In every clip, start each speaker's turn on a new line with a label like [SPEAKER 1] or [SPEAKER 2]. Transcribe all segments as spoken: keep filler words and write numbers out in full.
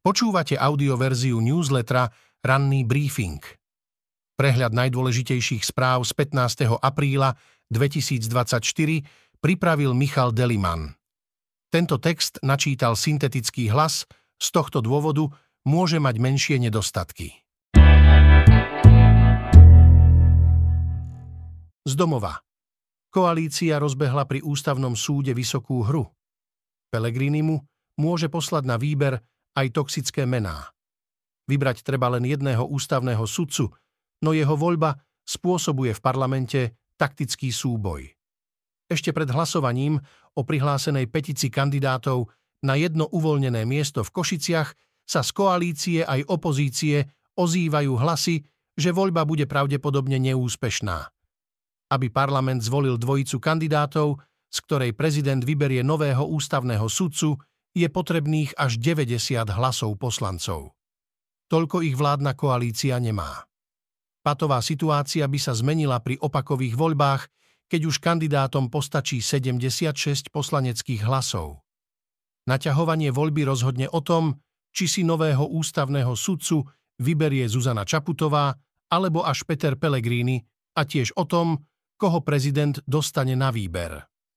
[SPEAKER 1] Počúvate audioverziu newslettera Ranný briefing. Prehľad najdôležitejších správ z pätnásteho apríla dvetisícdvadsaťštyri pripravil Michal Deliman. Tento text načítal syntetický hlas, z tohto dôvodu môže mať menšie nedostatky. Z domova. Koalícia rozbehla pri ústavnom súde vysokú hru. Pellegrinimu môže poslať na výber aj toxické mená. Vybrať treba len jedného ústavného sudcu, no jeho voľba spôsobuje v parlamente taktický súboj. Ešte pred hlasovaním o prihlásenej petici kandidátov na jedno uvoľnené miesto v Košiciach sa z koalície aj opozície ozývajú hlasy, že voľba bude pravdepodobne neúspešná. Aby parlament zvolil dvojicu kandidátov, z ktorej prezident vyberie nového ústavného sudcu, je potrebných až deväťdesiat hlasov poslancov. Toľko ich vládna koalícia nemá. Patová situácia by sa zmenila pri opakových voľbách, keď už kandidátom postačí sedemdesiatšesť poslaneckých hlasov. Naťahovanie voľby rozhodne o tom, či si nového ústavného sudcu vyberie Zuzana Čaputová alebo až Peter Pellegrini, a tiež o tom, koho prezident dostane na výber.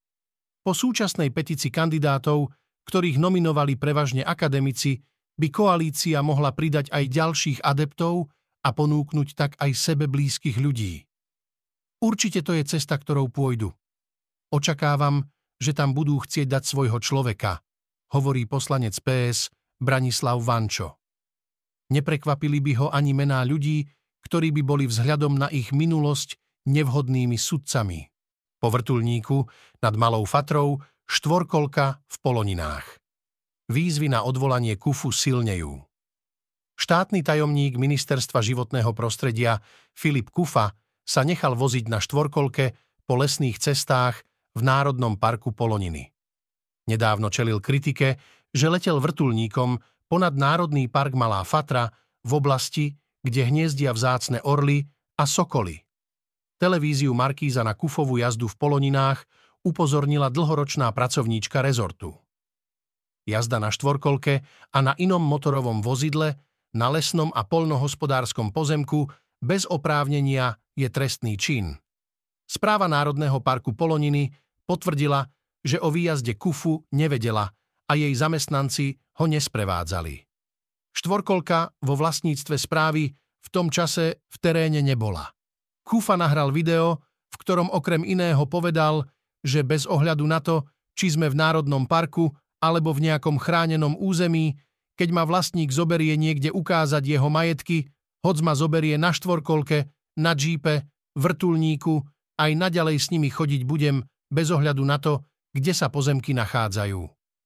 [SPEAKER 1] Po súčasnej petici kandidátov, ktorých nominovali prevažne akademici, by koalícia mohla pridať aj ďalších adeptov a ponúknuť tak aj sebe blízkych ľudí. Určite to je cesta, ktorou pôjdu. Očakávam, že tam budú chcieť dať svojho človeka, hovorí poslanec pé es Branislav Vančo. Neprekvapili by ho ani mená ľudí, ktorí by boli vzhľadom na ich minulosť nevhodnými sudcami. Po vrtuľníku nad Malou Fatrou štvorkolka v Poloninách. Výzvy na odvolanie Kufu silnejú. Štátny tajomník Ministerstva životného prostredia Filip Kufa sa nechal voziť na štvorkolke po lesných cestách v Národnom parku Poloniny. Nedávno čelil kritike, že letel vrtuľníkom ponad Národný park Malá Fatra v oblasti, kde hniezdia vzácne orly a sokoly. Televíziu Markíza na Kufovú jazdu v Poloninách upozornila dlhoročná pracovníčka rezortu. Jazda na štvorkolke a na inom motorovom vozidle na lesnom a poľnohospodárskom pozemku bez oprávnenia je trestný čin. Správa Národného parku Poloniny potvrdila, že o výjazde Kufu nevedela a jej zamestnanci ho nesprevádzali. Štvorkolka vo vlastníctve správy v tom čase v teréne nebola. Kufa nahral video, v ktorom okrem iného povedal, že bez ohľadu na to, či sme v národnom parku alebo v nejakom chránenom území, keď ma vlastník zoberie niekde ukázať jeho majetky, hoď ma zoberie na štvorkolke, na džípe, vrtuľníku, aj naďalej s nimi chodiť budem bez ohľadu na to, kde sa pozemky nachádzajú.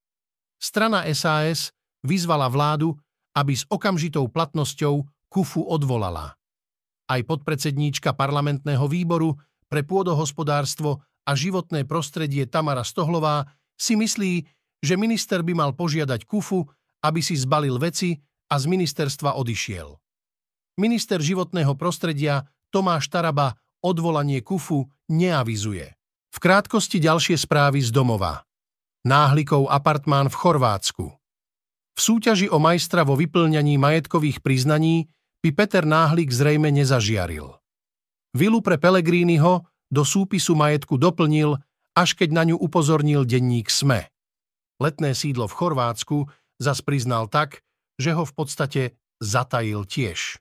[SPEAKER 1] Strana es a es vyzvala vládu, aby s okamžitou platnosťou Kufu odvolala. Aj podpredsedníčka parlamentného výboru pre pôdohospodárstvo a životné prostredie Tamara Stohlová si myslí, že minister by mal požiadať Kufu, aby si zbalil veci a z ministerstva odišiel. Minister životného prostredia Tomáš Taraba odvolanie Kufu neavizuje. V krátkosti ďalšie správy z domova. Náhlikov apartmán v Chorvátsku. V súťaži o majstra vo vyplňaní majetkových priznaní by Peter Náhlik zrejme nezažiaril. Vilu pre Pellegriniho do súpisu majetku doplnil, až keď na ňu upozornil denník es em e. Letné sídlo v Chorvátsku zas priznal tak, že ho v podstate zatajil tiež.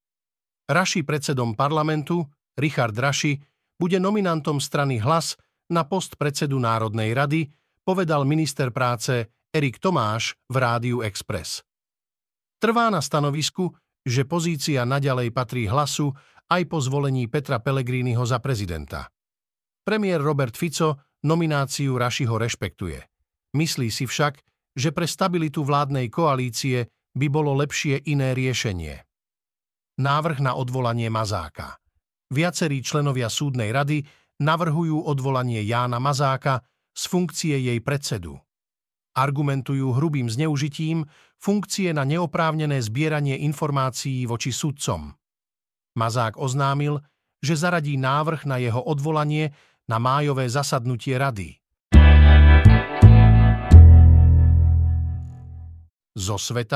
[SPEAKER 1] Raši predsedom parlamentu, Richard Raši, bude nominantom strany Hlas na post predsedu Národnej rady, povedal minister práce Erik Tomáš v Rádiu Express. Trvá na stanovisku, že pozícia naďalej patrí Hlasu aj po zvolení Petra Pellegriniho za prezidenta. Premiér Robert Fico nomináciu Rašiho rešpektuje. Myslí si však, že pre stabilitu vládnej koalície by bolo lepšie iné riešenie. Návrh na odvolanie Mazáka. Viacerí členovia súdnej rady navrhujú odvolanie Jána Mazáka z funkcie jej predsedu. Argumentujú hrubým zneužitím funkcie na neoprávnené zbieranie informácií voči sudcom. Mazák oznámil, že zaradí návrh na jeho odvolanie na májové zasadnutie rady. Zo sveta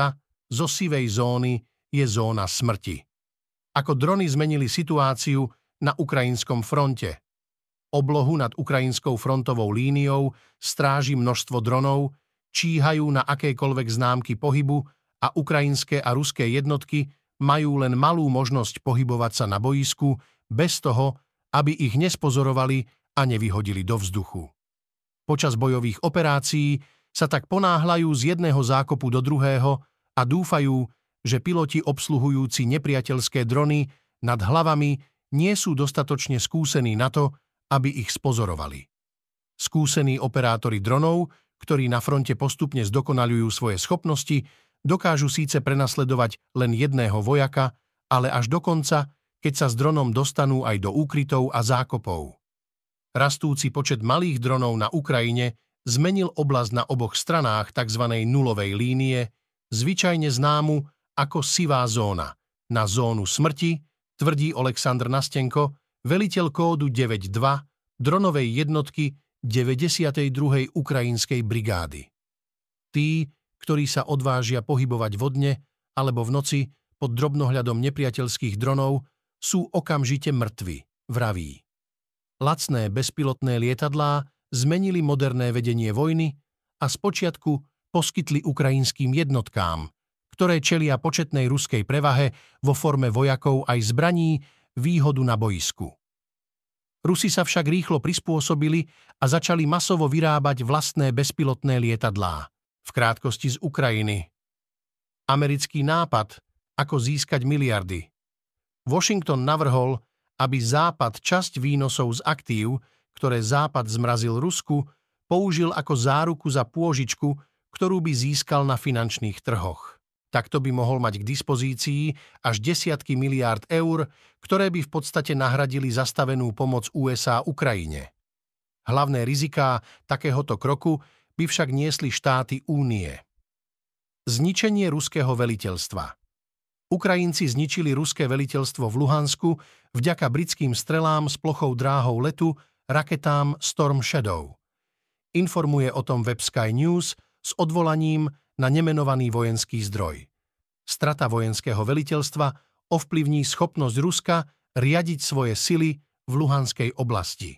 [SPEAKER 1] zo sivej zóny je zóna smrti. Ako drony zmenili situáciu na ukrajinskom fronte. Oblohu nad ukrajinskou frontovou líniou stráži množstvo dronov, číhajú na akékoľvek známky pohybu a ukrajinské a ruské jednotky majú len malú možnosť pohybovať sa na bojisku bez toho, aby ich nespozorovali a nevyhodili do vzduchu. Počas bojových operácií sa tak ponáhľajú z jedného zákopu do druhého a dúfajú, že piloti obsluhujúci nepriateľské drony nad hlavami nie sú dostatočne skúsení na to, aby ich spozorovali. Skúsení operátori dronov, ktorí na fronte postupne zdokonaľujú svoje schopnosti, dokážu síce prenasledovať len jedného vojaka, ale až do konca, keď sa s dronom dostanú aj do úkrytov a zákopov. Rastúci počet malých dronov na Ukrajine zmenil oblasť na oboch stranách tzv. Nulovej línie, zvyčajne známu ako sivá zóna, na zónu smrti, tvrdí Oleksandr Nastenko, veliteľ kódu deväť dva dronovej jednotky deväťdesiatej druhej ukrajinskej brigády. Tí, ktorí sa odvážia pohybovať vodne alebo v noci pod drobnohľadom nepriateľských dronov, sú okamžite mŕtvi, vraví. Lacné bezpilotné lietadlá zmenili moderné vedenie vojny a spočiatku poskytli ukrajinským jednotkám, ktoré čelia početnej ruskej prevahe vo forme vojakov aj zbraní, výhodu na boisku. Rusi sa však rýchlo prispôsobili a začali masovo vyrábať vlastné bezpilotné lietadlá, v krátkosti z Ukrajiny. Americký nápad, ako získať miliardy. Washington navrhol, aby Západ časť výnosov z aktív, ktoré Západ zmrazil Rusku, použil ako záruku za pôžičku, ktorú by získal na finančných trhoch. Takto by mohol mať k dispozícii až desiatky miliárd eur, ktoré by v podstate nahradili zastavenú pomoc ú es á Ukrajine. Hlavné riziká takéhoto kroku by však niesli štáty Únie. Zničenie ruského veliteľstva. Ukrajinci zničili ruské veliteľstvo v Luhansku vďaka britským strelám s plochou dráhou letu, raketám Storm Shadow. Informuje o tom web Sky News s odvolaním na nemenovaný vojenský zdroj. Strata vojenského veliteľstva ovplyvní schopnosť Ruska riadiť svoje sily v Luhanskej oblasti.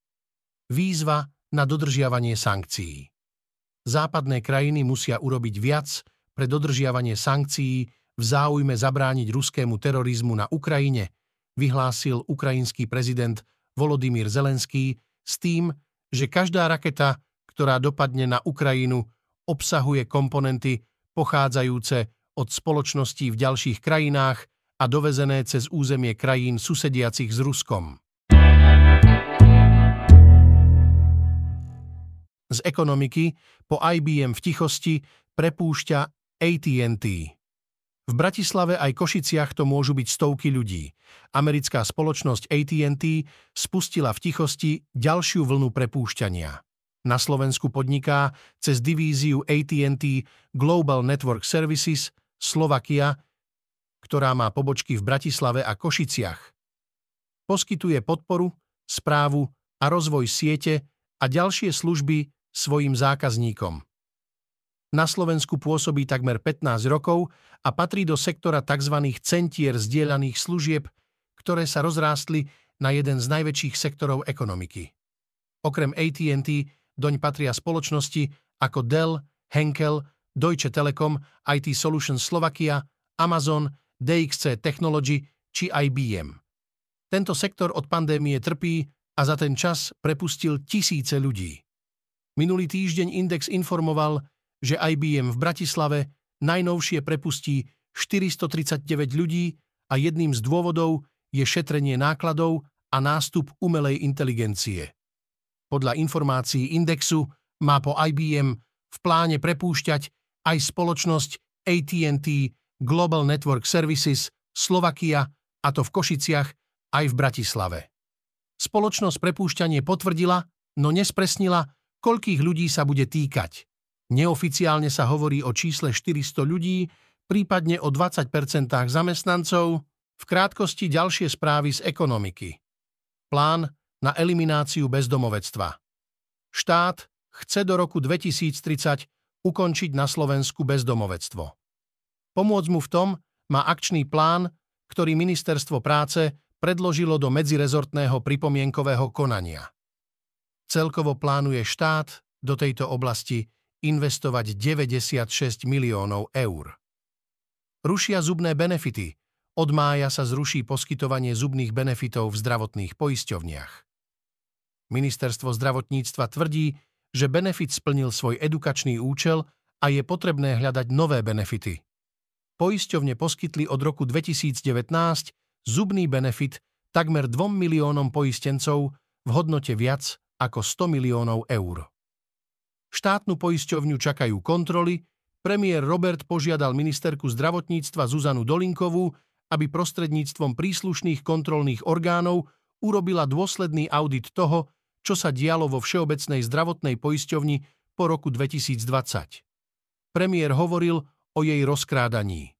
[SPEAKER 1] Výzva na dodržiavanie sankcií. Západné krajiny musia urobiť viac pre dodržiavanie sankcií v záujme zabrániť ruskému terorizmu na Ukrajine, vyhlásil ukrajinský prezident Volodymyr Zelenský s tým, že každá raketa, ktorá dopadne na Ukrajinu, obsahuje komponenty pochádzajúce od spoločností v ďalších krajinách a dovezené cez územie krajín susediacich s Ruskom. Z ekonomiky po í bí em v tichosti prepúšťa á té and té. V Bratislave aj Košiciach to môžu byť stovky ľudí. Americká spoločnosť á té and té spustila v tichosti ďalšiu vlnu prepúšťania. Na Slovensku podniká cez divíziu á té and té Global Network Services Slovakia, ktorá má pobočky v Bratislave a Košiciach. Poskytuje podporu, správu a rozvoj siete a ďalšie služby svojim zákazníkom. Na Slovensku pôsobí takmer pätnásť rokov a patrí do sektora tzv. Centier zdieľaných služieb, ktoré sa rozrástli na jeden z najväčších sektorov ekonomiky. Okrem á té and té doň patria spoločnosti ako Dell, Henkel, Deutsche Telekom, í té Solutions Slovakia, Amazon, dé iks cé Technology či í bí em. Tento sektor od pandémie trpí a za ten čas prepustil tisíce ľudí. Minulý týždeň Index informoval, že í bí em v Bratislave najnovšie prepustí štyristotridsaťdeväť ľudí a jedným z dôvodov je šetrenie nákladov a nástup umelej inteligencie. Podľa informácií Indexu má po í bí em v pláne prepúšťať aj spoločnosť á té and té Global Network Services Slovakia, a to v Košiciach aj v Bratislave. Spoločnosť prepúšťanie potvrdila, no nespresnila, koľkých ľudí sa bude týkať. Neoficiálne sa hovorí o čísle štyristo ľudí, prípadne o dvadsať percent zamestnancov, v krátkosti ďalšie správy z ekonomiky. Plán na elimináciu bezdomovectva. Štát chce do roku dvetisíctridsať ukončiť na Slovensku bezdomovectvo. Pomôcť mu v tom má akčný plán, ktorý Ministerstvo práce predložilo do medzirezortného pripomienkového konania. Celkovo plánuje štát do tejto oblasti investovať deväťdesiatšesť miliónov eur. Rušia zubné benefity. Od mája sa zruší poskytovanie zubných benefitov v zdravotných poisťovniach. Ministerstvo zdravotníctva tvrdí, že benefit splnil svoj edukačný účel a je potrebné hľadať nové benefity. Poisťovne poskytli od roku dvetisícdevätnásť zubný benefit takmer dvom miliónom poistencov v hodnote viac ako sto miliónov eur. Štátnu poisťovňu čakajú kontroly. Premiér Robert požiadal ministerku zdravotníctva Zuzanu Dolinkovú, aby prostredníctvom príslušných kontrolných orgánov urobila dôsledný audit toho, čo sa dialo vo Všeobecnej zdravotnej poisťovni po roku dvetisícdvadsať. Premiér hovoril o jej rozkrádaní.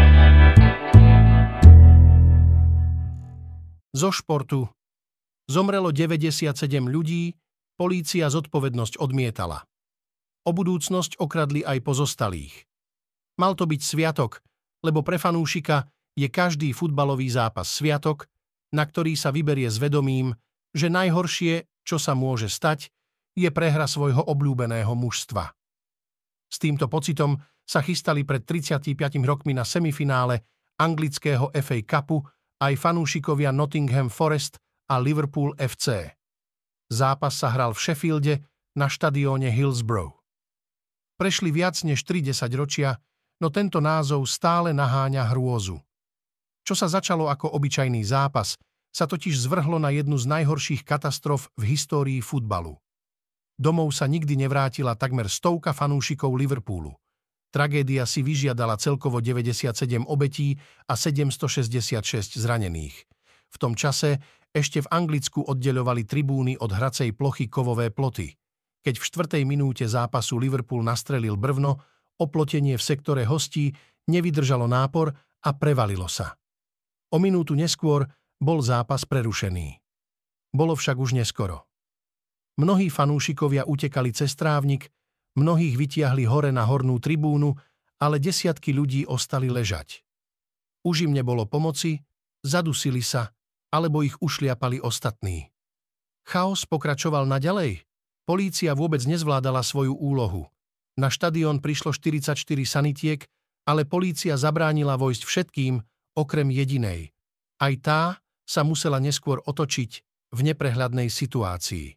[SPEAKER 1] Zo športu. Zomrelo deväťdesiatsedem ľudí, polícia zodpovednosť odmietala. O budúcnosť okradli aj pozostalých. Mal to byť sviatok, lebo pre fanúšika je každý futbalový zápas sviatok, na ktorý sa vyberie s vedomím, že najhoršie, čo sa môže stať, je prehra svojho obľúbeného mužstva. S týmto pocitom sa chystali pred tridsiatimi rokmi na semifinále anglického ef á Cupu aj fanúšikovia Nottingham Forest a Liverpool ef cé. Zápas sa hral v Sheffielde na štadióne Hillsborough. Prešli viac než tri desaťročia, no tento názov stále naháňa hrôzu. Čo sa začalo ako obyčajný zápas, sa totiž zvrhlo na jednu z najhorších katastrof v histórii futbalu. Domov sa nikdy nevrátila takmer stovka fanúšikov Liverpoolu. Tragédia si vyžiadala celkovo deväťdesiatsedem obetí a sedemstošesťdesiatšesť zranených. V tom čase ešte v Anglicku oddeľovali tribúny od hracej plochy kovové ploty. Keď v štvrtej minúte zápasu Liverpool nastrelil brvno, oplotenie v sektore hostí nevydržalo nápor a prevalilo sa. O minútu neskôr bol zápas prerušený. Bolo však už neskoro. Mnohí fanúšikovia utekali cez trávnik, mnohých vytiahli hore na hornú tribúnu, ale desiatky ľudí ostali ležať. Už im nebolo pomoci, zadusili sa, alebo ich ušliapali ostatní. Chaos pokračoval naďalej. Polícia vôbec nezvládala svoju úlohu. Na štadión prišlo štyridsaťštyri sanitiek, ale polícia zabránila vojsť všetkým, okrem jedinej. Aj tá sa musela neskôr otočiť v neprehľadnej situácii.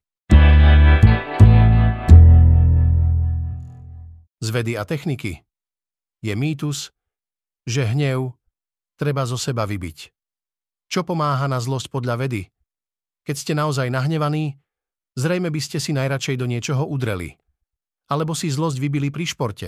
[SPEAKER 1] Z vedy a techniky. Je mýtus, že hnev treba zo seba vybiť. Čo pomáha na zlosť podľa vedy? Keď ste naozaj nahnevaní, zrejme by ste si najradšej do niečoho udreli. Alebo si zlosť vybili pri športe.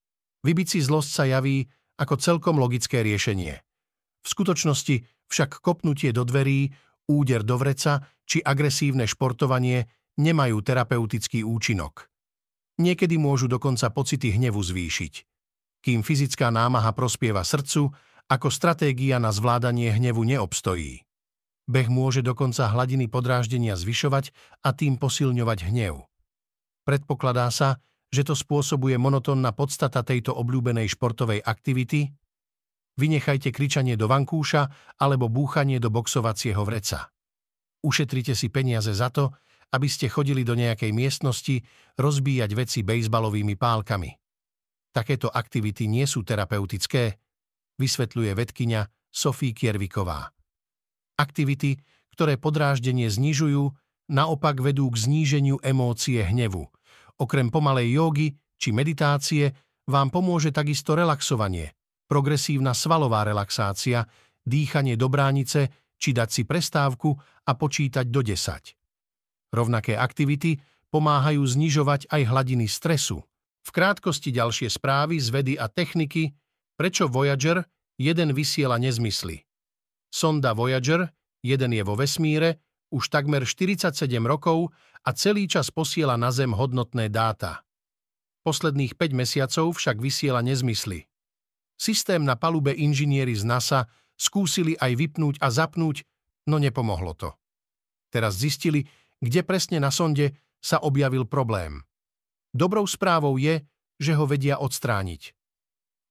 [SPEAKER 1] Vybiť si zlosť sa javí ako celkom logické riešenie. V skutočnosti však kopnutie do dverí, úder do vreca či agresívne športovanie nemajú terapeutický účinok. Niekedy môžu dokonca pocity hnevu zvýšiť. Kým fyzická námaha prospieva srdcu, ako stratégia na zvládanie hnevu neobstojí. Beh môže dokonca hladiny podráždenia zvyšovať a tým posilňovať hnev. Predpokladá sa, že to spôsobuje monotónna podstata tejto obľúbenej športovej aktivity. Vynechajte kričanie do vankúša alebo búchanie do boxovacieho vreca. Ušetrite si peniaze za to, aby ste chodili do nejakej miestnosti rozbíjať veci bejzbalovými pálkami. Takéto aktivity nie sú terapeutické, vysvetľuje vedkyňa Sophie Kierviková. Aktivity, ktoré podráždenie znižujú, naopak vedú k zníženiu emócie hnevu. Okrem pomalej jógy či meditácie vám pomôže takisto relaxovanie, progresívna svalová relaxácia, dýchanie do bránice či dať si prestávku a počítať do desať. Rovnaké aktivity pomáhajú znižovať aj hladiny stresu. V krátkosti ďalšie správy z vedy a techniky, prečo Voyager jeden vysiela nezmysly. Sonda Voyager jeden je vo vesmíre už takmer štyridsaťsedem rokov a celý čas posiela na Zem hodnotné dáta. Posledných päť mesiacov však vysiela nezmysly. Systém na palube inžinieri z NASA skúsili aj vypnúť a zapnúť, no nepomohlo to. Teraz zistili, kde presne na sonde sa objavil problém. Dobrou správou je, že ho vedia odstrániť.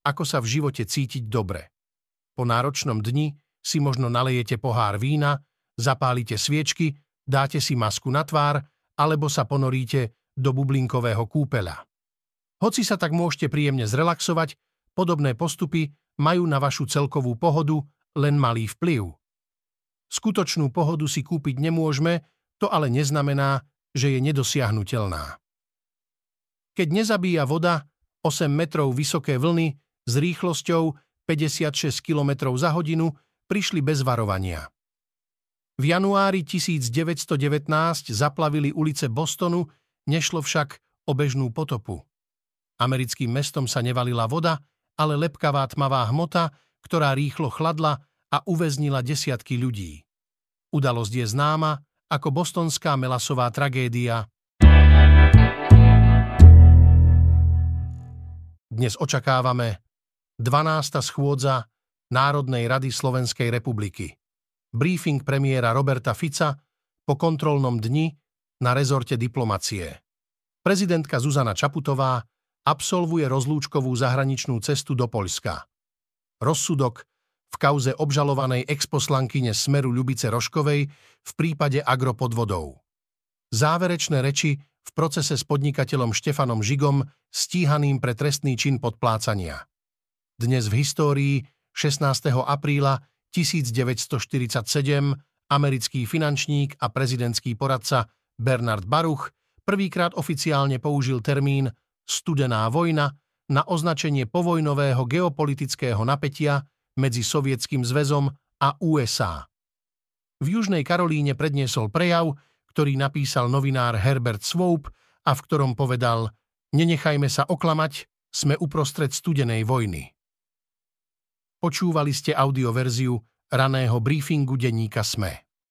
[SPEAKER 1] ako sa v živote cítiť dobre. Po náročnom dni si možno nalejete pohár vína, zapálite sviečky, dáte si masku na tvár alebo sa ponoríte do bublinkového kúpeľa. Hoci sa tak môžete príjemne zrelaxovať, podobné postupy majú na vašu celkovú pohodu len malý vplyv. Skutočnú pohodu si kúpiť nemôžeme, to ale neznamená, že je nedosiahnuteľná. Keď nezabíja voda, osem metrov vysoké vlny s rýchlosťou päťdesiatšesť kilometrov za hodinu prišli bez varovania. V januári tisícdeväťstodevätnásť zaplavili ulice Bostonu, nešlo však o bežnú potopu. Americkým mestom sa nevalila voda, ale lepkavá tmavá hmota, ktorá rýchlo chladla a uväznila desiatky ľudí. Udalosť je známa ako bostonská melasová tragédia. Dnes očakávame dvanásta schôdza Národnej rady Slovenskej republiky. Briefing premiéra Roberta Fica po kontrolnom dni na rezorte diplomacie. Prezidentka Zuzana Čaputová absolvuje rozlúčkovú zahraničnú cestu do Poľska. Rozsudok v kauze obžalovanej exposlankyne Smeru Ľubice Roškovej v prípade agropodvodov. Záverečné reči v procese s podnikateľom Štefanom Žigom stíhaným pre trestný čin podplácania. Dnes v histórii šestnásteho apríla tisícdeväťstoštyridsaťsedem americký finančník a prezidentský poradca Bernard Baruch prvýkrát oficiálne použil termín studená vojna na označenie povojnového geopolitického napätia medzi Sovietským zväzom a ú es á. V Južnej Karolíne predniesol prejav, ktorý napísal novinár Herbert Swope a v ktorom povedal: "Nenechajme sa oklamať, sme uprostred studenej vojny." Počúvali ste audioverziu raného briefingu denníka SME.